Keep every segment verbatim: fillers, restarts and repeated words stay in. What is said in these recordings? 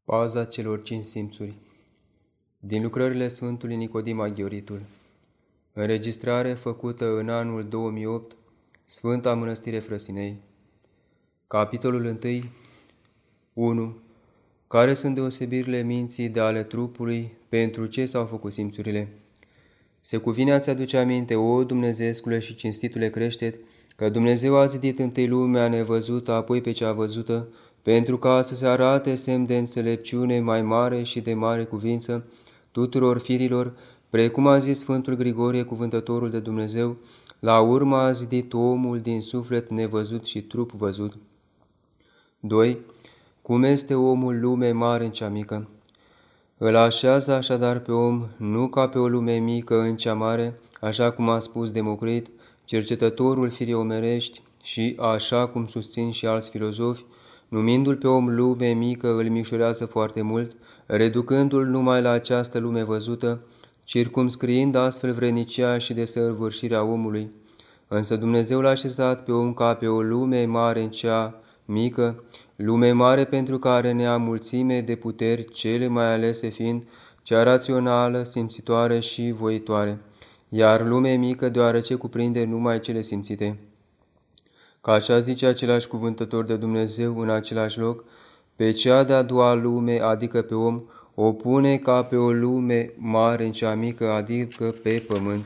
Paza celor cinci simțuri. Din lucrările Sfântului Nicodim Aghioritul. Înregistrare făcută în anul două mii opt, Sfânta Mănăstire Frăsinei. Capitolul unu. unu. Care sunt deosebirile minții de ale trupului, pentru ce s-au făcut simțurile? Se cuvine a-ți aduce aminte, o Dumnezeescule și cinstitule creștet, că Dumnezeu a zidit întâi lumea nevăzută, apoi pe cea văzută, pentru ca să se arate semn de înțelepciune mai mare și de mare cuvință tuturor firilor, precum a zis Sfântul Grigorie, cuvântătorul de Dumnezeu, la urmă a zidit omul din suflet nevăzut și trup văzut. doi. Cum este omul lume mare în cea mică? Îl așează așadar pe om nu ca pe o lume mică în cea mare, așa cum a spus Democrit, cercetătorul firii omerești, și așa cum susțin și alți filozofi, numindu-l pe om lume mică, îl micșorează foarte mult, reducându-l numai la această lume văzută, circumscriind astfel vrednicia și desăvârșirea omului. Însă Dumnezeu l-a așezat pe om ca pe o lume mare în cea mică, lume mare pentru care nea mulțime de puteri, cele mai alese fiind cea rațională, simțitoare și voitoare, iar lume mică deoarece cuprinde numai cele simțite. Ca așa zice același cuvântător de Dumnezeu în același loc, pe cea de-a doua lume, adică pe om, o pune ca pe o lume mare în cea mică, adică pe pământ.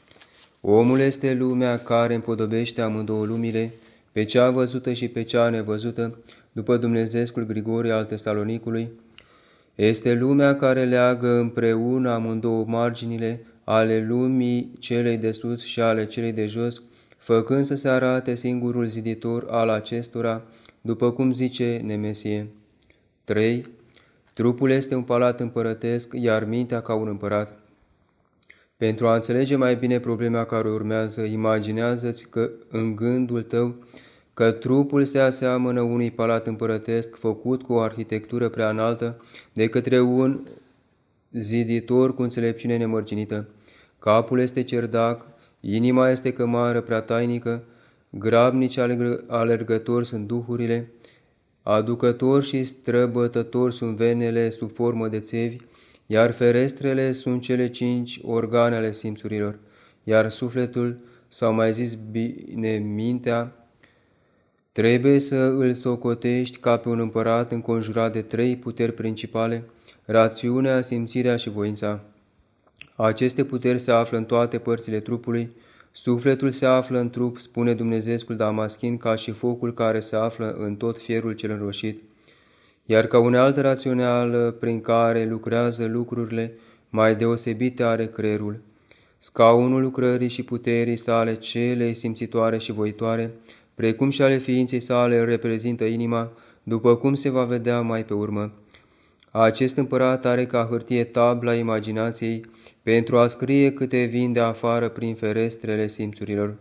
Omul este lumea care împodobește amândouă lumile, pe cea văzută și pe cea nevăzută, după Dumnezeescul Grigorie al Tesalonicului. Este lumea care leagă împreună amândouă marginile ale lumii celei de sus și ale celei de jos, făcând să se arate singurul ziditor al acestora, după cum zice Nemesie. trei. Trupul este un palat împărătesc, iar mintea ca un împărat. Pentru a înțelege mai bine problema care urmează, imaginează-ți că în gândul tău că trupul se aseamănă unui palat împărătesc făcut cu o arhitectură prea înaltă de către un ziditor cu înțelepciune nemărginită. Capul este cerdac, inima este cămară prea tainică, grabnici alergători sunt duhurile, aducători și străbătători sunt venele sub formă de țevi, iar ferestrele sunt cele cinci organe ale simțurilor, iar sufletul, sau mai zis bine mintea, trebuie să îl socotești ca pe un împărat înconjurat de trei puteri principale, rațiunea, simțirea și voința. Aceste puteri se află în toate părțile trupului. Sufletul se află în trup, spune Dumnezeescul Damaschin, ca și focul care se află în tot fierul cel înroșit. Iar ca unealtă rațională prin care lucrează lucrurile, mai deosebite are creierul. Scaunul lucrării și puterii sale, cele simțitoare și voitoare, precum și ale ființei sale, reprezintă inima, după cum se va vedea mai pe urmă. Acest împărat are ca hârtie tabla imaginației pentru a scrie câte vin de afară prin ferestrele simțurilor.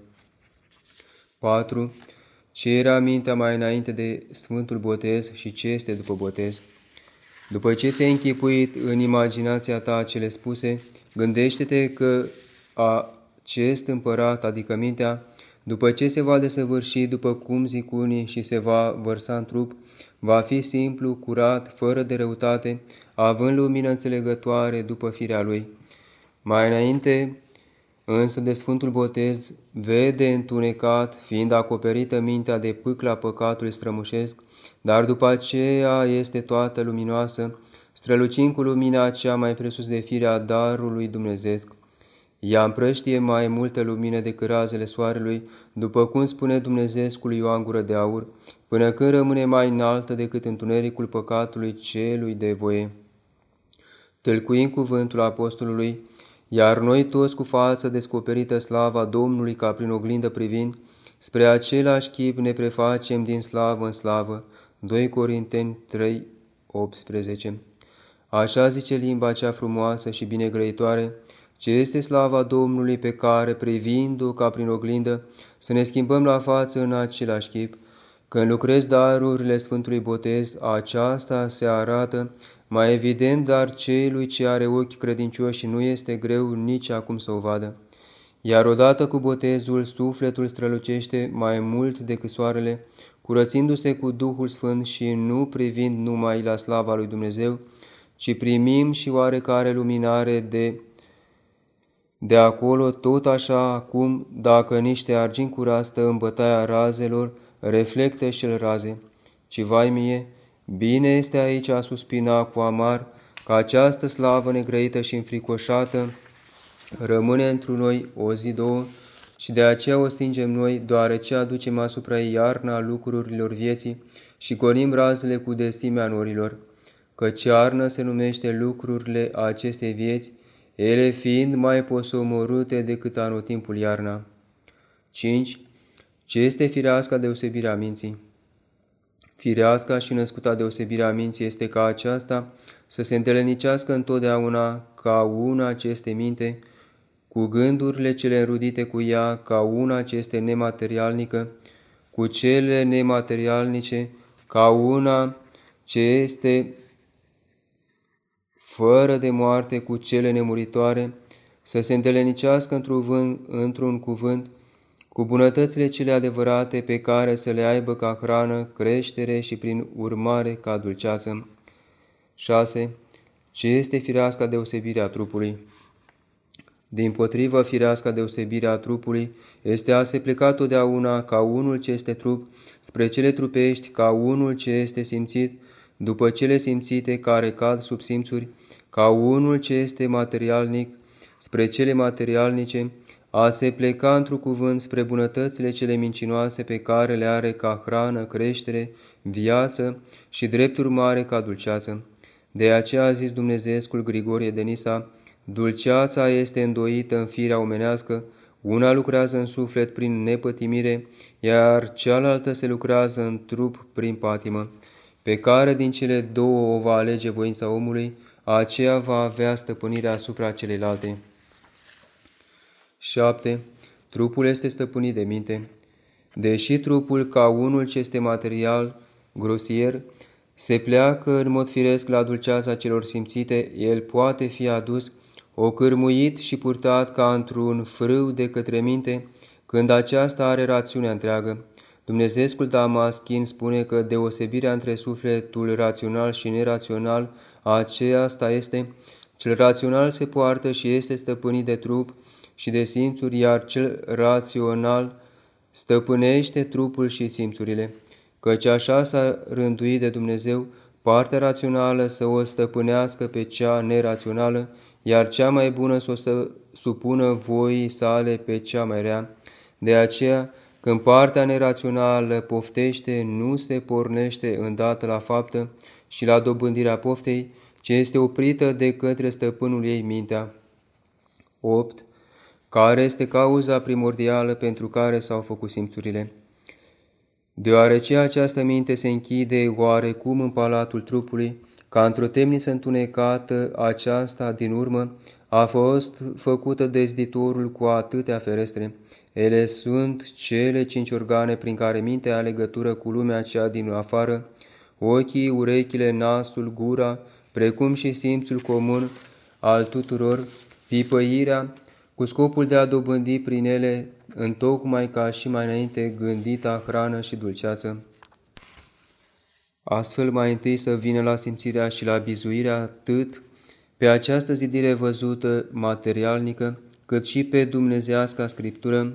patru. Ce era mintea mai înainte de Sfântul Botez și ce este după botez? După ce ți-ai închipuit în imaginația ta cele spuse, gândește-te că acest împărat, adică mintea, după ce se va desăvârși, după cum zic unii, și se va vărsa în trup, va fi simplu, curat, fără de răutate, având lumină înțelegătoare după firea lui. Mai înainte, însă de Sfântul Botez, vede întunecat, fiind acoperită mintea de pâcla păcatului strămușesc, dar după aceea este toată luminoasă, strălucind cu lumina cea mai presus de firea darului dumnezeesc. Ea împrăștie mai multă lumină decât razele soarelui, după cum spune Dumnezeescul Ioan Gură de Aur, până când rămâne mai înaltă decât întunericul păcatului celui de voie. Tâlcuind cuvântul apostolului, iar noi toți cu față descoperită slava Domnului ca prin oglindă privind, spre același chip ne prefacem din slavă în slavă. doi Corinteni trei optsprezece. Așa zice limba cea frumoasă și binegrăitoare, ce este slava Domnului pe care, privind-o ca prin oglindă, să ne schimbăm la față în același chip. Când lucrezi darurile Sfântului Botez, aceasta se arată mai evident, dar celui ce are ochi credincioși nu este greu nici acum să o vadă. Iar odată cu botezul, sufletul strălucește mai mult decât soarele, curățindu-se cu Duhul Sfânt și nu privind numai la slava lui Dumnezeu, ci primim și oarecare luminare de, de acolo, tot așa acum, dacă niște argint curat stă în bătaia razelor, reflectă și-l raze. Ci vai mie, bine este aici a suspina cu amar, că această slavă negrăită și înfricoșată rămâne într noi o zi, două, și de aceea o stingem noi, deoarece aducem asupra ei iarna lucrurilor vieții și gonim razele cu destimea norilor. Căci iarnă se numește lucrurile acestei vieți, ele fiind mai posomorâte decât anotimpul iarna. cinci. Ce este fireasca deosebirea minții? Fireasca și născuta deosebirea minții este ca aceasta să se întelenicească întotdeauna ca una ce este minte, cu gândurile cele înrudite cu ea, ca una ce este nematerialnică, cu cele nematerialnice, ca una ce este fără de moarte, cu cele nemuritoare, să se întelenicească într-un, într-un cuvânt, cu bunătățile cele adevărate pe care să le aibă ca hrană, creștere și prin urmare ca dulceață. șase. Ce este fireasca deosebirea trupului? Dimpotrivă, fireasca deosebirea trupului este a se pleca totdeauna ca unul ce este trup, spre cele trupești ca unul ce este simțit, după cele simțite care cad sub simțuri, ca unul ce este materialnic, spre cele materialnice, a se pleca într-un cuvânt spre bunătățile cele mincinoase pe care le are ca hrană, creștere, viață și drept urmare ca dulceață. De aceea a zis Dumnezeescul Grigorie de Nisa, dulceața este îndoită în firea omenească, una lucrează în suflet prin nepătimire, iar cealaltă se lucrează în trup prin patimă. Pe care din cele două o va alege voința omului, aceea va avea stăpânirea asupra celelalte. șapte. Trupul este stăpânit de minte. Deși trupul, ca unul ce este material, grosier, se pleacă în mod firesc la dulceața celor simțite, el poate fi adus, ocârmuit și purtat ca într-un frâu de către minte, când aceasta are rațiunea întreagă. Dumnezeescul Damaschin spune că deosebirea între sufletul rațional și nerațional, aceasta este, cel rațional se poartă și este stăpânit de trup și de simțuri, iar cel rațional stăpânește trupul și simțurile. Căci așa s-a rânduit de Dumnezeu, partea rațională să o stăpânească pe cea nerațională, iar cea mai bună să o să supună voii sale pe cea mai rea. De aceea, când partea nerațională poftește, nu se pornește îndată la faptă și la dobândirea poftei, ci este oprită de către stăpânul ei mintea. opt. Care este cauza primordială pentru care s-au făcut simțurile? Deoarece această minte se închide oarecum în palatul trupului, ca într-o temniță întunecată, aceasta din urmă a fost făcută de zditorul cu atâtea ferestre. Ele sunt cele cinci organe prin care mintea are legătură cu lumea cea din afară, ochii, urechile, nasul, gura, precum și simțul comun al tuturor, pipăirea, cu scopul de a dobândi prin ele, întocmai ca și mai înainte, gândita hrană și dulceață. Astfel, mai întâi să vină la simțirea și la bizuirea atât pe această zidire văzută materialnică, cât și pe dumnezeiasca scriptură.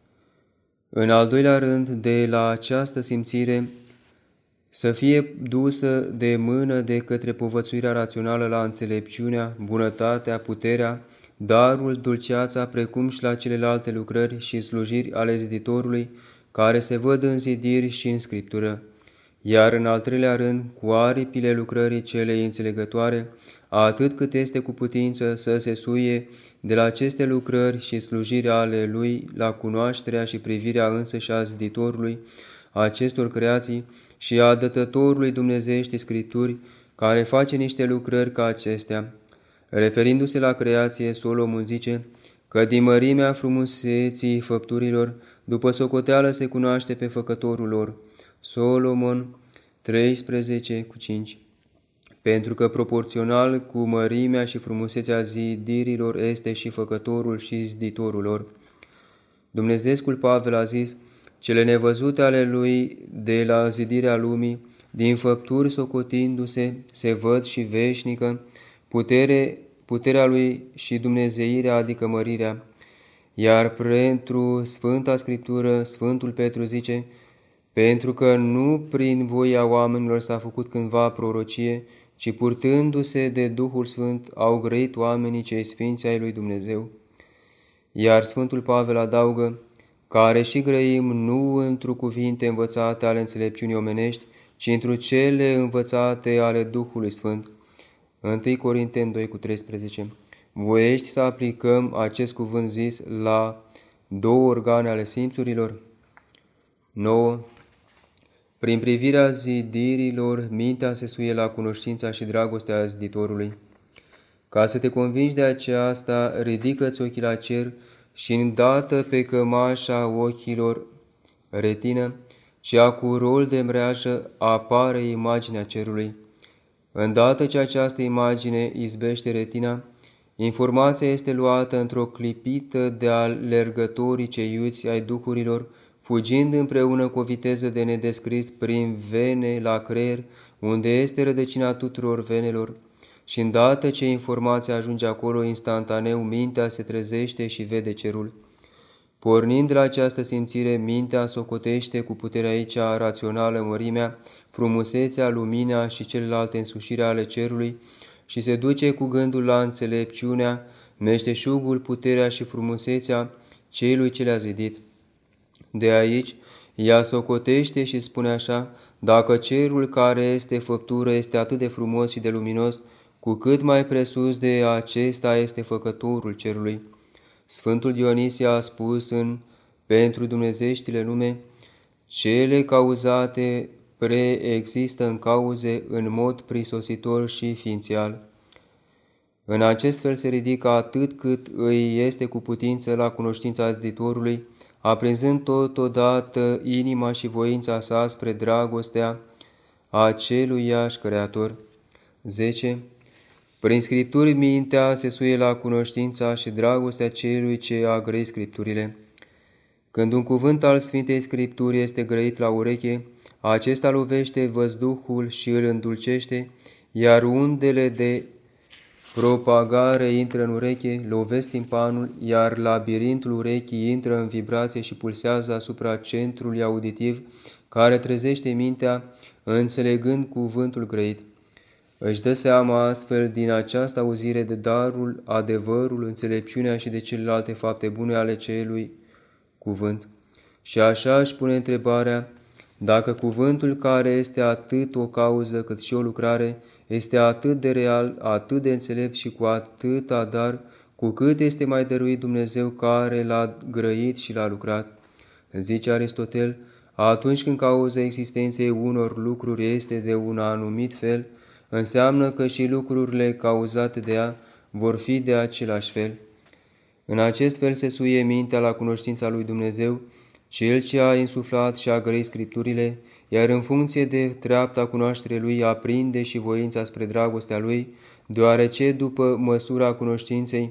În al doilea rând, de la această simțire să fie dusă de mână de către povățuirea rațională la înțelepciunea, bunătatea, puterea, darul, dulceața, precum și la celelalte lucrări și slujiri ale ziditorului, care se văd în zidiri și în scriptură. Iar în al treilea rând, cu aripile lucrării celei înțelegătoare, atât cât este cu putință să se suie de la aceste lucrări și slujiri ale lui la cunoașterea și privirea însăși a ziditorului acestor creații și a dătătorului dumnezeiești scripturi, care face niște lucrări ca acestea. Referindu-se la creație, Solomon zice că din mărimea frumuseții făpturilor, după socoteală se cunoaște pe făcătorul lor. Solomon treisprezece cu cinci. Pentru că proporțional cu mărimea și frumusețea zidirilor este și făcătorul și ziditorul lor. Dumnezeescul Pavel a zis, cele nevăzute ale lui de la zidirea lumii, din făpturi socotindu-se, se văd și veșnică, putere, puterea lui și dumnezeirea, adică mărirea. Iar pentru Sfânta Scriptură, Sfântul Petru zice, pentru că nu prin voia oamenilor s-a făcut cândva prorocie, ci purtându-se de Duhul Sfânt au grăit oamenii cei sfinți ai lui Dumnezeu. Iar Sfântul Pavel adaugă, care și grăim nu într-o cuvinte învățate ale înțelepciunii omenești, ci într-o cele învățate ale Duhului Sfânt. întâi Corinteni doi cu treisprezece. Voiești să aplicăm acest cuvânt zis la două organe ale simțurilor? nouă. Prin privirea zidirilor, mintea se suie la cunoștința și dragostea ziditorului. Ca să te convingi de aceasta, ridică-ți ochii la cer și îndată pe cămașa ochilor, retină, cea cu rol de mreajă, apare imaginea cerului. Îndată ce această imagine izbește retina, informația este luată într-o clipită de alergătorii cei iuți ai duhurilor, fugind împreună cu o viteză de nedescris prin vene la creier, unde este rădăcina tuturor venelor, și îndată ce informația ajunge acolo, instantaneu mintea se trezește și vede cerul. Pornind de la această simțire, mintea socotește cu puterea aici rațională mărimea, frumusețea, lumina și celelalte însușiri ale cerului și se duce cu gândul la înțelepciunea, meșteșugul, puterea și frumusețea celui ce le-a zidit. De aici, ea socotește și spune așa, dacă cerul care este făptură este atât de frumos și de luminos, cu cât mai presus de acesta este făcătorul cerului. Sfântul Dionisie a spus în Pentru dumnezeștile lume, cele cauzate preexistă în cauze în mod prisositor și ființial. În acest fel se ridică atât cât îi este cu putință la cunoștința ziditorului, aprinzând totodată inima și voința sa spre dragostea aceluiași Creator. zece. Prin Scripturi mintea se suie la cunoștința și dragostea celui ce a grăit Scripturile. Când un cuvânt al Sfintei Scripturi este grăit la ureche, acesta lovește văzduhul și îl îndulcește, iar undele de propagare intră în ureche, lovesc timpanul, iar labirintul urechii intră în vibrație și pulsează asupra centrului auditiv, care trezește mintea, înțelegând cuvântul grăit. Își dă seama astfel din această auzire de darul, adevărul, înțelepciunea și de celelalte fapte bune ale celui cuvânt. Și așa își pune întrebarea, dacă cuvântul care este atât o cauză cât și o lucrare, este atât de real, atât de înțelept și cu atâta dar, cu cât este mai dăruit Dumnezeu care l-a grăit și l-a lucrat. Zice Aristotel, atunci când cauza existenței unor lucruri este de un anumit fel, înseamnă că și lucrurile cauzate de ea vor fi de același fel. În acest fel se suie mintea la cunoștința lui Dumnezeu, Cel ce a insuflat și a grăit Scripturile, iar în funcție de treapta cunoaștere Lui aprinde și voința spre dragostea Lui, deoarece după măsura cunoștinței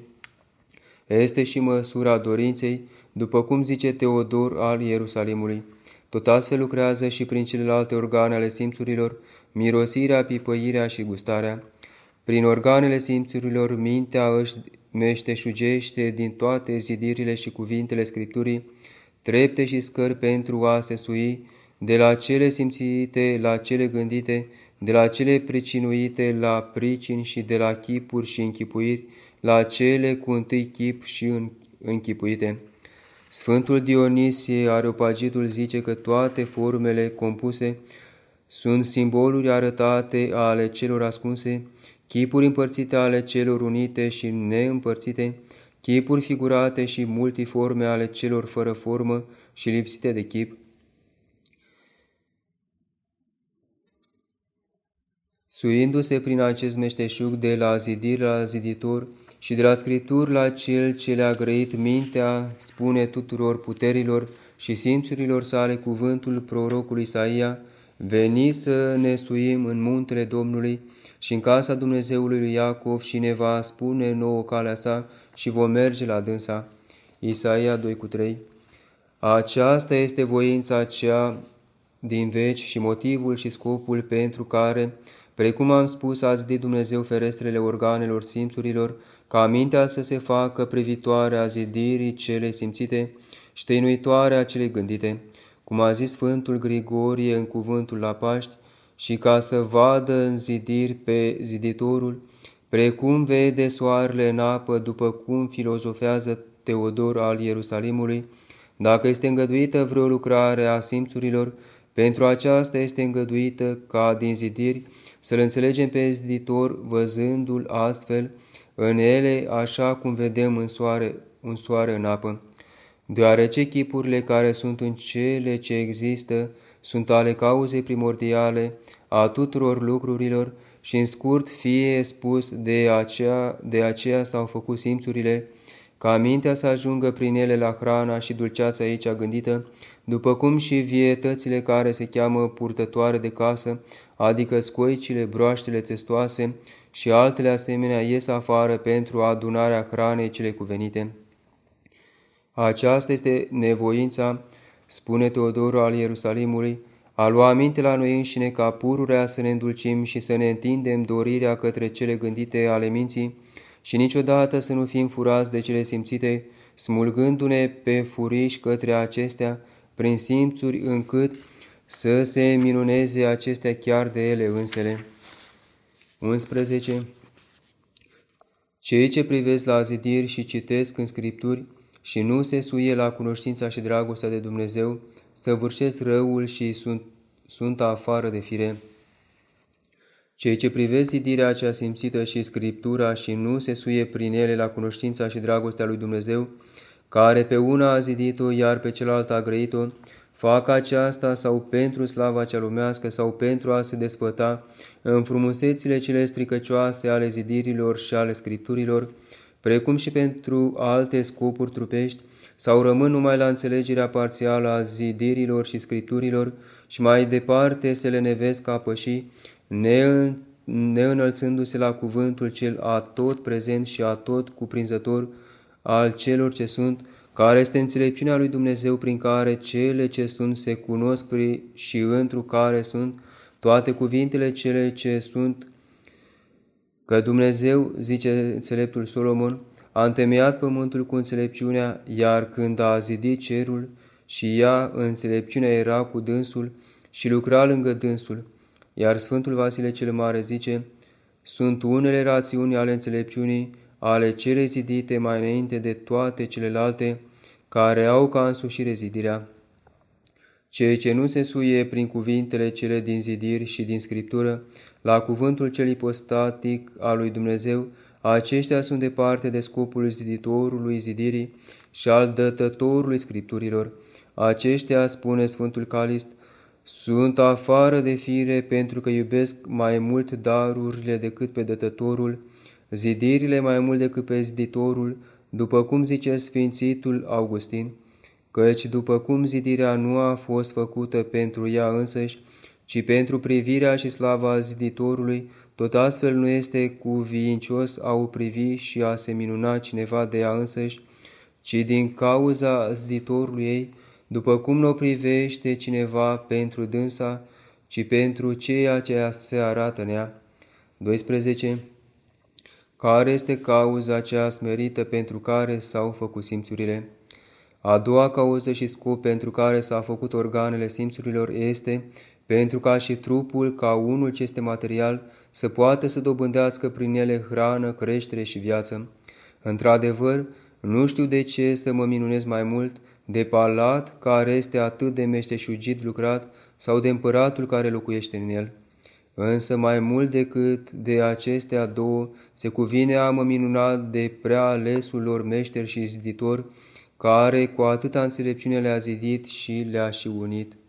este și măsura dorinței, după cum zice Teodor al Ierusalimului. Tot astfel lucrează și prin celelalte organe ale simțurilor, mirosirea, pipăirea și gustarea. Prin organele simțurilor, mintea își meșteșugește din toate zidirile și cuvintele Scripturii, trepte și scări pentru a se sui, de la cele simțite la cele gândite, de la cele pricinuite la pricini și de la chipuri și închipuiri, la cele cu întâi chip și închipuite. Sfântul Dionisie Areopagitul zice că toate formele compuse sunt simboluri arătate ale celor ascunse, chipuri împărțite ale celor unite și neîmpărțite, chipuri figurate și multiforme ale celor fără formă și lipsite de chip. Suindu-se prin acest meșteșug de la zidir la ziditor și de la Scripturi la Cel ce le-a grăit, mintea spune tuturor puterilor și simțurilor sale cuvântul prorocului Isaia, veniți să ne suim în muntele Domnului și în casa Dumnezeului lui Iacov și ne va spune nouă calea sa și vom merge la dânsa. Isaia doi cu trei. Aceasta este voința cea din veci și motivul și scopul pentru care, precum am spus, a zidit Dumnezeu ferestrele organelor simțurilor, ca mintea să se facă privitoare a zidirii cele simțite și tăinuitoare a cele gândite, cum a zis Sfântul Grigorie în cuvântul la Paști, și ca să vadă în zidiri pe ziditorul, precum vede soarele în apă, după cum filozofează Teodor al Ierusalimului, dacă este îngăduită vreo lucrare a simțurilor, pentru aceasta este îngăduită ca din zidiri să-l înțelegem pe ziditor, văzându-l astfel în ele, așa cum vedem în soare, un soare în apă. Deoarece chipurile care sunt în cele ce există sunt ale cauzei primordiale a tuturor lucrurilor și în scurt fie spus de aceea, de aceea s-au făcut simțurile, ca mintea să ajungă prin ele la hrana și dulceața aici gândită, după cum și vietățile care se cheamă purtătoare de casă, adică scoicile, broaștele testoase și altele asemenea ies afară pentru adunarea hranei cele cuvenite. Aceasta este nevoința, spune Teodorul al Ierusalimului, a lua aminte la noi înșine ca pururea să ne îndulcim și să ne întindem dorirea către cele gândite ale minții și niciodată să nu fim furați de cele simțite, smulgându-ne pe furiș către acestea prin simțuri încât să se minuneze acestea chiar de ele însele. unsprezece. Cei ce privesc la zidiri și citesc în Scripturi și nu se suie la cunoștința și dragostea de Dumnezeu, săvârșesc răul și sunt, sunt afară de fire. Cei ce privesc zidirea cea simțită și Scriptura și nu se suie prin ele la cunoștința și dragostea lui Dumnezeu, care pe una a zidit-o, iar pe cealaltă a grăit-o, fac aceasta sau pentru slava cea lumească sau pentru a se desfăta în frumusețile cele stricăcioase ale zidirilor și ale Scripturilor, precum și pentru alte scopuri trupești, sau rămân numai la înțelegerea parțială a zidirilor și Scripturilor și mai departe se le nevesc ca pășii, neînălțându-se la cuvântul cel atot prezent și atot cuprinzător al celor ce sunt, care este înțelepciunea lui Dumnezeu prin care cele ce sunt se cunosc și întru care sunt toate cuvintele cele ce sunt, că Dumnezeu, zice înțeleptul Solomon, a întemeiat pământul cu înțelepciunea, iar când a zidit cerul și ea, înțelepciunea era cu dânsul și lucra lângă dânsul. Iar Sfântul Vasile cel Mare zice, sunt unele rațiuni ale înțelepciunii, ale cele zidite mai înainte de toate celelalte, care au ca însușire zidirea. Cei ce nu se suie prin cuvintele cele din zidiri și din Scriptură, la cuvântul cel ipostatic al lui Dumnezeu, aceștia sunt departe de scopul ziditorului zidirii și al dătătorului Scripturilor. Aceștia, spune Sfântul Calist, sunt afară de fire pentru că iubesc mai mult darurile decât pe dătătorul, zidirile mai mult decât pe ziditorul, după cum zice Sfințitul Augustin, căci după cum zidirea nu a fost făcută pentru ea însăși, ci pentru privirea și slava ziditorului, tot astfel nu este cuvincios a o privi și a se minuna cineva de ea însăși, ci din cauza ziditorului ei, după cum nu o privește cineva pentru dânsa, ci pentru ceea ce se arată în ea. doisprezece. Care este cauza cea smerită pentru care s-au făcut simțurile? A doua cauză și scop pentru care s-a făcut organele simțurilor este pentru ca și trupul, ca unul ce este material, să poată să dobândească prin ele hrană, creștere și viață. Într-adevăr, nu știu de ce să mă minunez mai mult de palat care este atât de meșteșugit lucrat sau de împăratul care locuiește în el. Însă mai mult decât de acestea două, se cuvine a mă minuna de prea alesul lor meșter și ziditor, care cu atâta înțelepciune le-a zidit și le-a și unit.